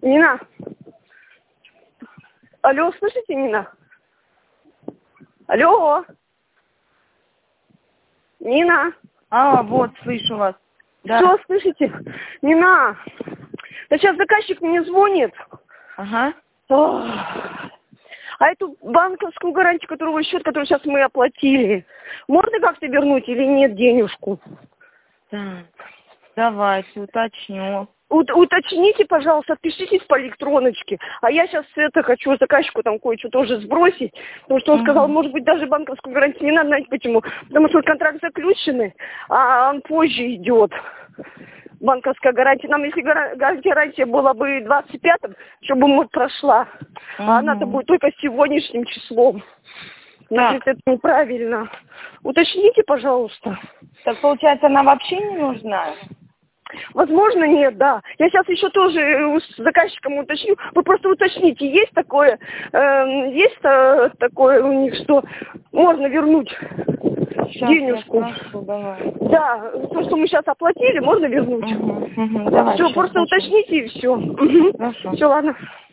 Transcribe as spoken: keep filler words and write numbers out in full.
Нина. Алло, слышите, Нина? Алло. Нина. А, вот, слышу вас. Да. Что, слышите? Нина. Да сейчас заказчик мне звонит. Ага. Ох. А эту банковскую гарантию, которого счет, который сейчас мы оплатили, можно как-то вернуть или нет денежку? Так, давайте уточню. Ут уточните, пожалуйста, отпишитесь по электроночке. А я сейчас это хочу заказчику там кое-что тоже сбросить. Потому что он Угу. сказал, может быть, даже банковскую гарантию не надо, знаете почему? Потому что контракт заключенный, а он позже идет. Банковская гарантия. Нам, если гарантия была бы двадцать пятым, чтобы вот прошла, Угу. а она-то будет только сегодняшним числом. Значит, это неправильно. Уточните, пожалуйста. Так, получается, она вообще не нужна? Возможно, нет, да. Я сейчас еще тоже с заказчиком уточню. Вы просто уточните, есть такое, э, есть э, такое у них, что можно вернуть Сейчас денежку. Я спрошу, давай. Да, то, что мы сейчас оплатили, можно вернуть. Угу, угу, давай, Все, просто спрошу. уточните и все. Угу. Хорошо. Все, ладно.